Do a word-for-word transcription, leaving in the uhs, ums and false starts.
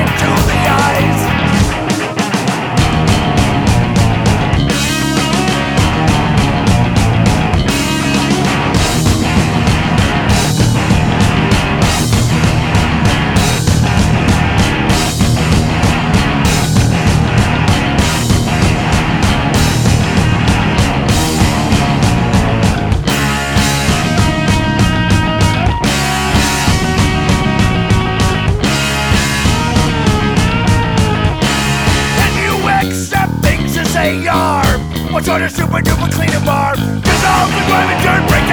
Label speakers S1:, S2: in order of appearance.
S1: to the eyes. Accept things as they are. What sort of super duper clean a bar? Dissolve the grime and dirt, break